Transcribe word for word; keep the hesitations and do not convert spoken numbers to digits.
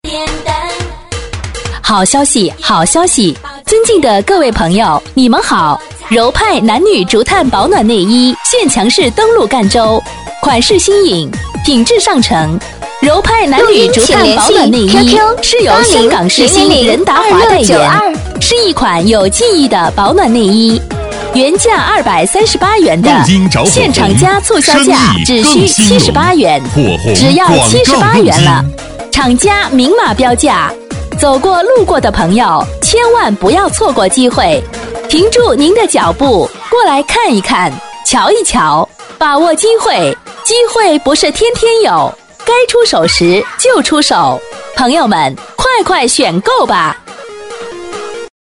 好消息，好消息！尊敬的各位朋友，你们好！柔派男女竹炭保暖内衣现强势登陆赣州，款式新颖，品质上乘。柔派男女竹炭保暖内衣是由香港世新任达华代言，是一款有记忆的保暖内衣。原价二百三十八元的，现厂家促销价只需七十八元，只要七十八元了。厂家明码标价，走过路过的朋友千万不要错过机会，停住您的脚步，过来看一看，瞧一瞧，把握机会，机会不是天天有，该出手时就出手，朋友们，快快选购吧！